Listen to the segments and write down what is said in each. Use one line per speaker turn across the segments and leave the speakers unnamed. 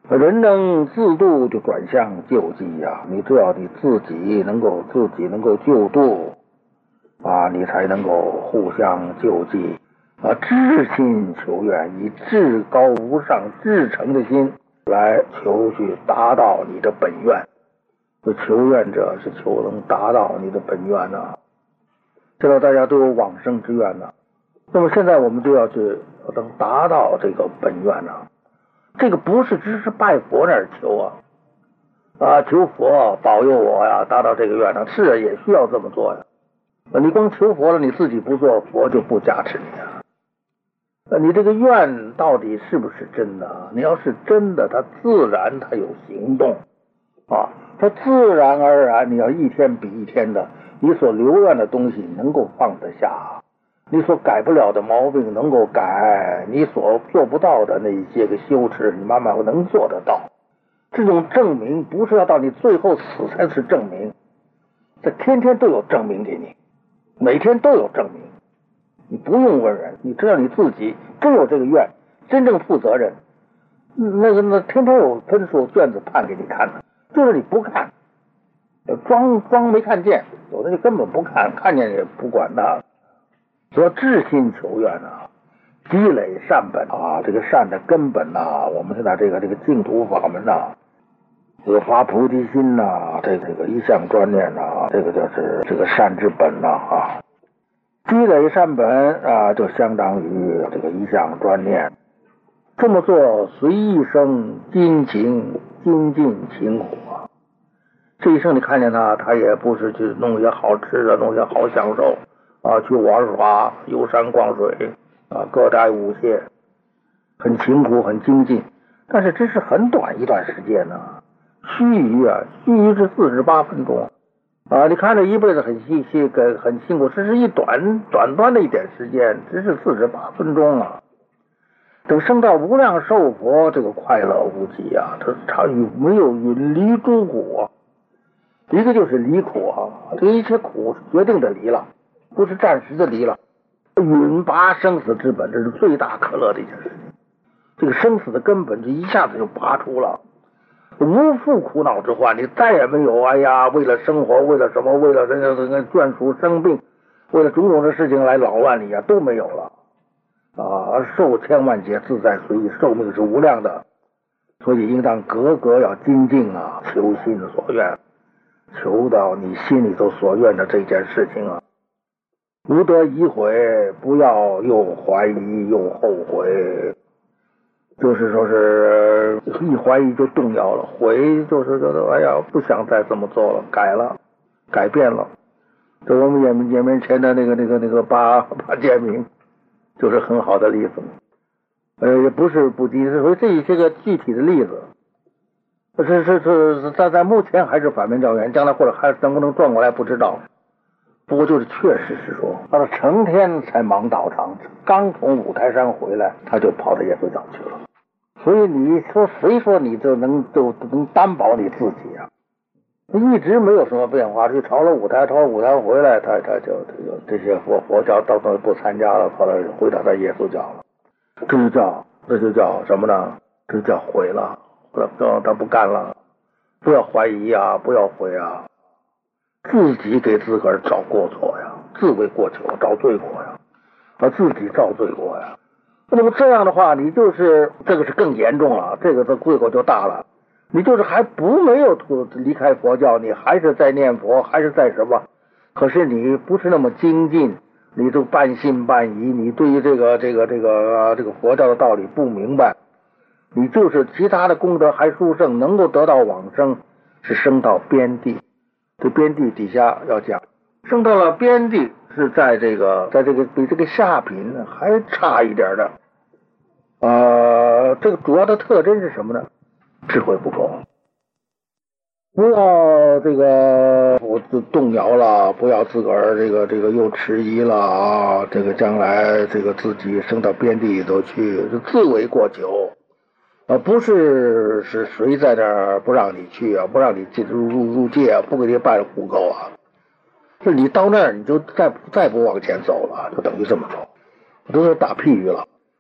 人能自度就转向救济呀，你只要你自己能够救度啊，你才能够互相救济啊，至心求愿，以至高无上至诚的心来求去达到你的本愿。这求愿者是求能达到你的本愿呐，知道大家都有往生之愿呐。那么现在我们就要去能达到这个本愿呐。这个不是只是拜佛那儿求啊，求佛保佑我呀，达到这个愿呢，是也需要这么做呀。你光求佛了，你自己不做，佛就不加持你啊。你这个愿到底是不是真的？你要是真的，它自然它有行动啊，它自然而然，你要一天比一天的，你所留愿的东西能够放得下。你所改不了的毛病能够改，你所做不到的那些个羞耻，你慢慢能做得到。这种证明不是要到你最后死才是证明，这天天都有证明给你，每天都有证明。你不用问人，你知道你自己真有这个愿，真正负责任，那天天有分数卷子判给你看的，就是你不看，装没看见，有的就根本不看，看见也不管他。说至心求愿啊，积累善本啊，这个善的根本呐，我们现在这个净土法门呐，这个发菩提心呐，这个一向专念呐，这个就是这个善之本呐啊。积累善本啊，就相当于这个一向专念。这么做，随一生精进勤苦啊。这一生你看见他也不是去弄些好吃的，弄些好享受。啊，去玩耍、游山逛水啊，各摘五谢，很勤苦、很精进，但是这是很短一段时间呢。须臾是48分钟啊！你看这一辈子很辛苦，这是短的一点时间，只是48分钟啊。等升到无量寿佛，这个快乐无极啊，它没有云离诸苦啊。一个就是离苦啊，这一切苦决定的离了。不是暂时的离了，允拔生死之本，这是最大可乐的一件事情。这个生死的根本就一下子就拔出了，无复苦恼之患，你再也没有哎呀，为了生活，为了什么，为了这个眷属生病，为了种种的事情来扰乱你啊，都没有了啊！寿千万劫，自在随意，寿命是无量的，所以应当格要精进啊，求心所愿，求到你心里头所愿的这件事情啊。无得疑悔，不要又怀疑又后悔，就是说是一怀疑就动摇了，悔就是哎呀，不想再这么做了，改变了。这我们眼面前的那个八戒明就是很好的例子。也不是不低，所以这一些个具体的例子，是在目前还是反面教员，将来或者还能不能转过来不知道。不过就是确实是说，到了成天才忙道场，刚从五台山回来，他就跑到耶稣教去了。所以你说谁说你就能担保你自己啊？一直没有什么变化，就朝了五台回来，他就这些佛教到不参加了，后来回到他耶稣教了。这就叫什么呢？这就叫毁了，他不干了。不要怀疑啊，不要悔啊。自己给自个儿找过错呀，自为过错，找罪过呀，自己造罪过呀。那么这样的话，你就是这个是更严重了，这个的罪过就大了。你就是还没有离开佛教，你还是在念佛，还是在什么？可是你不是那么精进，你都半信半疑，你对于这个佛教的道理不明白，你就是其他的功德还殊胜，能够得到往生，是升到边地。这边地底下要讲，升到了边地是在这个比这个下品还差一点的。这个主要的特征是什么呢？智慧不够。不要这个我动摇了，不要自个儿这个又迟疑了啊！这个将来这个自己升到边地里头去，是自为过久。不是谁在那儿不让你去啊，不让你入界啊，不给你办户口啊，是你到那儿你就再不往前走了，就等于这么走，都是打譬喻了。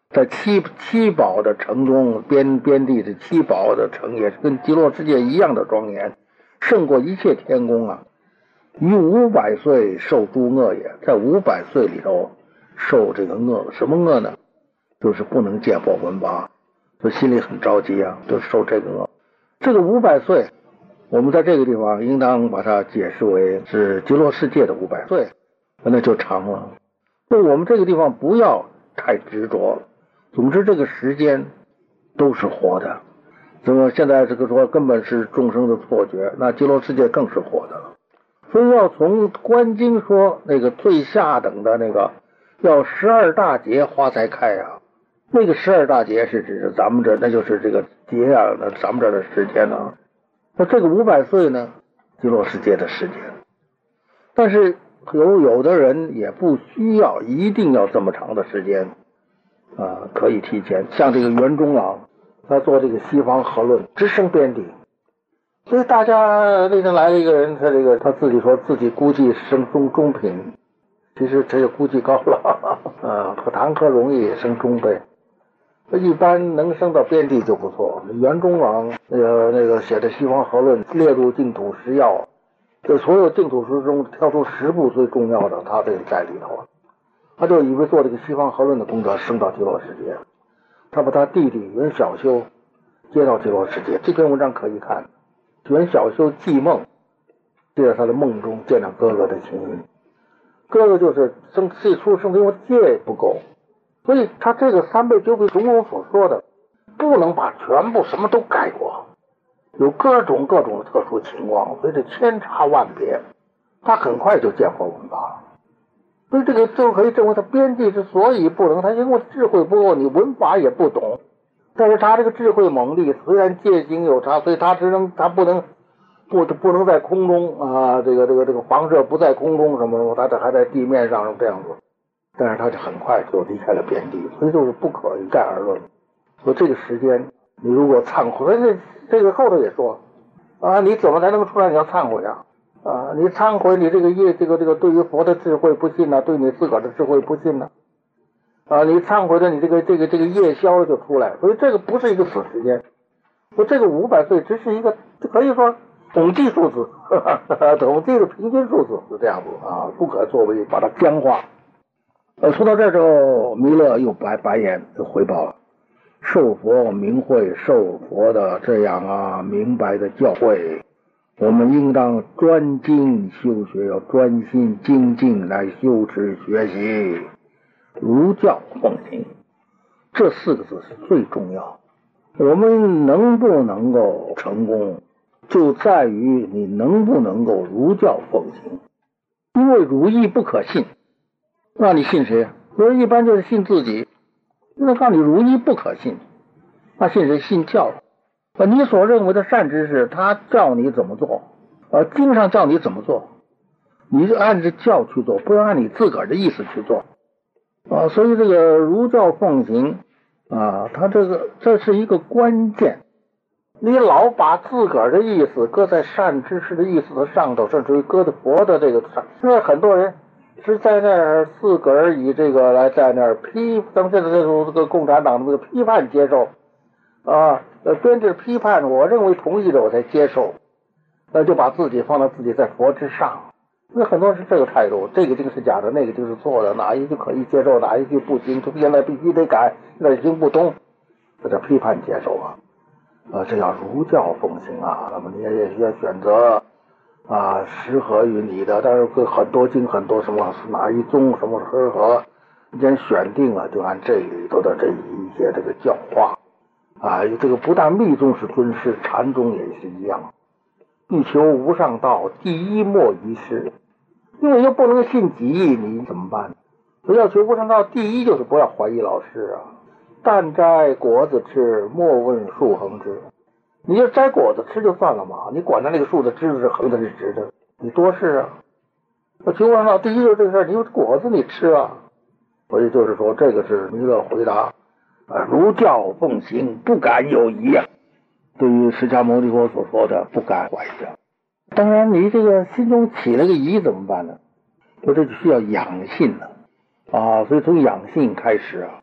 在七宝的城中，边地的七宝的城也是跟极乐世界一样的庄严，胜过一切天宫啊！于500岁受诸恶也，在500岁里头受这个恶，什么恶呢？就是不能见佛闻法，就心里很着急啊，就受这个恶。这个500岁，我们在这个地方应当把它解释为是极乐世界的500岁，那就长了。所以我们这个地方不要太执着了。总之，这个时间都是活的。那么现在这个说根本是众生的错觉，那极乐世界更是活的了。所以要从观经说那个最下等的那个要12大劫花才开啊，那个12大劫是指咱们这，那就是这个劫啊，那咱们这的时间啊。那这个500岁呢，极乐世界的时间。但是有的人也不需要一定要这么长的时间啊，可以提前。像这个袁中郎，他做这个西方合论，直升边地。所以大家那天来了一个人，他自己说自己估计升中品，其实这就估计高了谈何容易升中辈，一般能升到边地就不错。袁中郎那个写的西方合论列入净土10要，这所有净土书中挑出10部最重要的，他这个在里头。他就以为做这个西方合论的功德升到极乐世界，他把他弟弟袁小修接到极乐世界。这篇文章可以看，袁小修记梦，记在他的梦中见到哥哥的情形。哥哥就是最初生因为戒不够，所以他这个3倍9倍中我所说的，不能把全部什么都概括，有各种的特殊情况，所以这千差万别。他很快就见佛闻法了。所以这个就可以证明他边地之所以不能，他因为智慧不够，你文法也不懂。但是他这个智慧猛力，虽然戒经有差，所以他不能在空中啊，这个房舍不在空中什么，他这还在地面上这样子。但是他就很快就离开了边地，所以就是不可一概而论。所以这个时间，你如果忏悔，这个后头也说啊，你怎么才能出来？你要忏悔啊！你忏悔你这个业，这个对于佛的智慧不信呢，对你自个儿的智慧不信呢。你忏悔的你这个业消就出来，所以这个不是一个死时间。说这个500岁只是一个可以说统计数字，统计的平均数字是这样子啊，不可作为把它僵化。说到这之后，弥勒又白眼就回报了，受佛明慧，受佛的这样啊明白的教诲，我们应当专精修学，要专心精进来修持学习。如教奉行，这4个字是最重要。我们能不能够成功，就在于你能不能够如教奉行。因为如意不可信，那你信谁？所以一般就是信自己。那告诉你如意不可信，那信谁？信教。你所认为的善知识，他叫你怎么做，经上叫你怎么做，你就按着教去做，不要按你自个儿的意思去做。所以这个如教奉行它这是一个关键。你老把自个儿的意思搁在善知识的意思的上头，甚至于搁在佛的这个上，因为很多人是在那儿自个儿以这个来在那儿咱们现在这个共产党的这个批判接受编制批判，我认为同意的我才接受，就把自己放到自己在佛之上。那很多人是这个态度，这个是假的，那个就是错的，哪一句可以接受，哪一句不行，现在必须得改，那行不通，这叫批判接受这叫如教奉行那么你也需要选择适合于你的，但是很多经很多什么哪一宗什么适合，你既然选定了，就按这里头的这一些这个教化这个不但密宗是尊师，禅宗也是一样。欲求无上道，第一莫于师。因为又不能信己意，你怎么办？不要求无上道，第一就是不要怀疑老师但摘果子吃，莫问树横枝。你就摘果子吃就算了嘛，你管他那个树的枝子是横的是直的，你多试求无上道，第一就是这个事儿，你有果子你吃所以就是说，这个是弥勒回答如教奉行，不敢有疑对于释迦牟尼佛所说的不敢怀疑当然你这个心中起了个疑怎么办呢？这就需要养性了所以从养性开始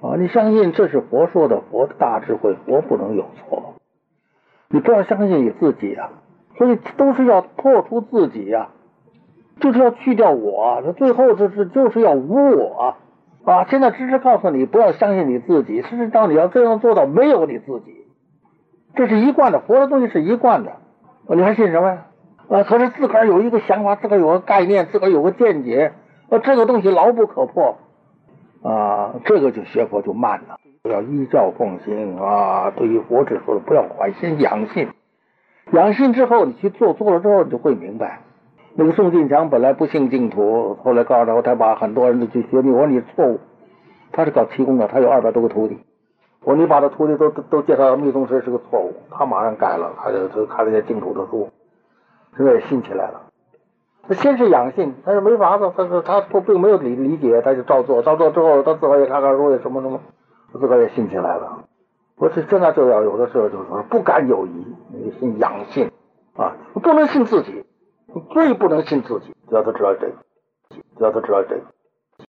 啊！你相信这是佛说的，佛的大智慧，佛不能有错。你不要相信你自己啊！所以都是要破除自己啊，就是要去掉我，最后就是要无我啊！现在只是告诉你不要相信你自己，事实上你要这样做到没有你自己，这是一贯的，佛的东西是一贯的，你还信什么呀？可是自个儿有一个想法，自个儿有个概念，自个儿有个见解，这个东西牢不可破啊！这个就学佛就慢了，要依教奉行啊！对于佛指说的，不要怀心养性，养性之后你去做了之后，你就会明白。那个宋晋强本来不信净土，后来告诉他把很多人都去学你，我说你错误，他是搞气功的，他有200多个徒弟，我说你把他徒弟都介绍到密宗时是个错误，他马上改了，他就看了些净土的书，现在也信起来了。他先是养性，但是没法子，他并没有理解，他就照做之后，他自个儿也看书也什么，自个儿也信起来了。我是现在就要有的时候就是说不敢有疑，你信养性啊，不能信自己，最不能信自己，只要他知道这个，